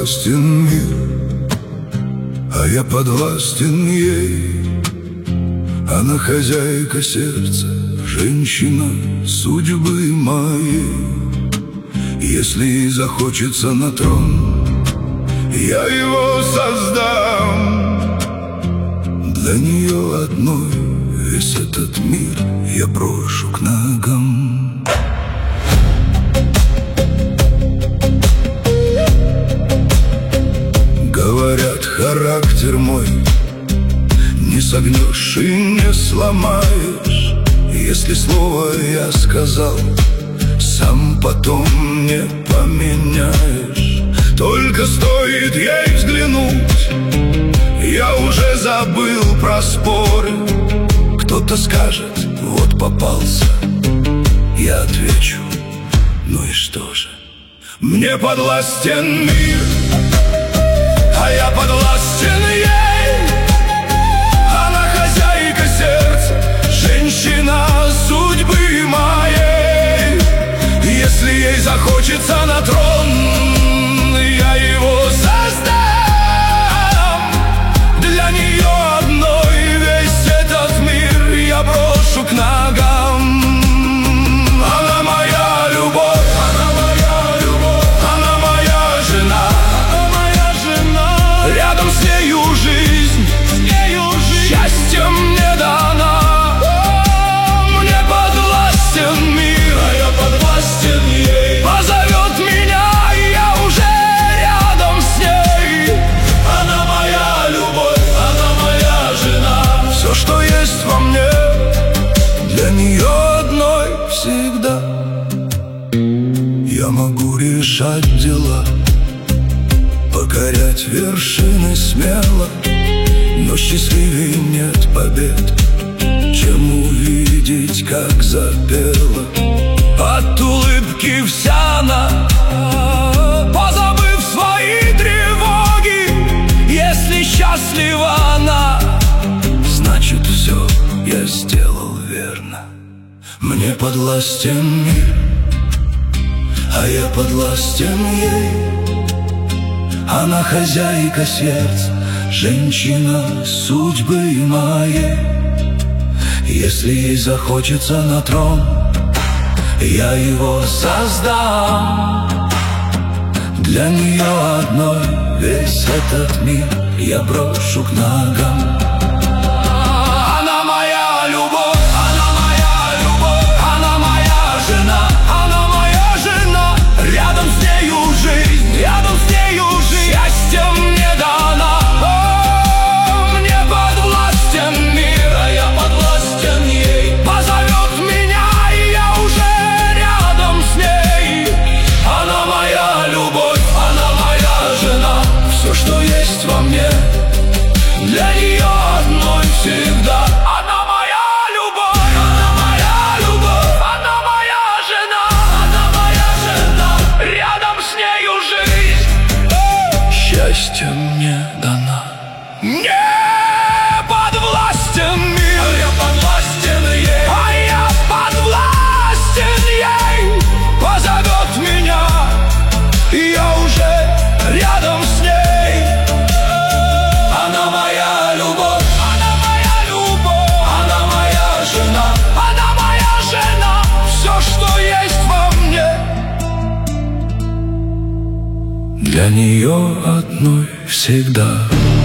подвластен мир, а я подвластен ей. Она хозяйка сердца, женщина судьбы моей. Если ей захочется на трон, я его создам. Для нее одной весь этот мир я брошу к ногам. Говорят, характер мой не согнешь и не сломаешь. Если слово я сказал, сам потом не поменяешь. Только стоит ей взглянуть, я уже забыл про споры. Кто-то скажет, вот попался. Я отвечу, ну и что же? Мне подвластен мир, а я подвластен ей. Она хозяйка сердца, женщина судьбы моей. Если ей захочется на трон, я его создам. Для нее одной весь этот мир я брошу к ногам. Она моя любовь, она моя любовь, она моя жена, она моя жена. Рядом с нею жизнь, счастье мне дана. Мне подвластен мир, а я подвластен ей. Позовет меня, и я уже рядом с ней. Она моя любовь, она моя жена. Все, что есть во мне, для нее одной всегда. Я могу решать дела, покорять вершины смело, но счастливее нет побед, чем увидеть, как запела. От улыбки вся она, позабыв свои тревоги. Если счастлива она, значит все я сделал верно. Мне подвластен мир, а я подвластен ей. Она хозяйка сердца, женщина судьбы моей. Если ей захочется на трон, я его создам. Для нее одной весь этот мир я брошу к ногам. Она моя любовь, она моя любовь, она моя жена, она моя жена. Рядом с нею жизнь, рядом с нею жизнь. Счастье мне дана. Мне подвластен мир, а я подвластен ей. Позовет меня, и я уже рядом с ней. Она моя любовь, она моя жена. Все, что есть во мне, для нее одной всегда. Она моя любовь, она моя любовь, она моя жена, она моя жена. Рядом с нею жизнь, счастье мне дана. Не подвластен мир, а я подвластен ей, а я подвластен ей. Позовет меня, и я уже рядом с ней. Она моя любовь, она моя любовь, она моя жена, она моя жена. Все, что есть во мне, для нее одной всегда.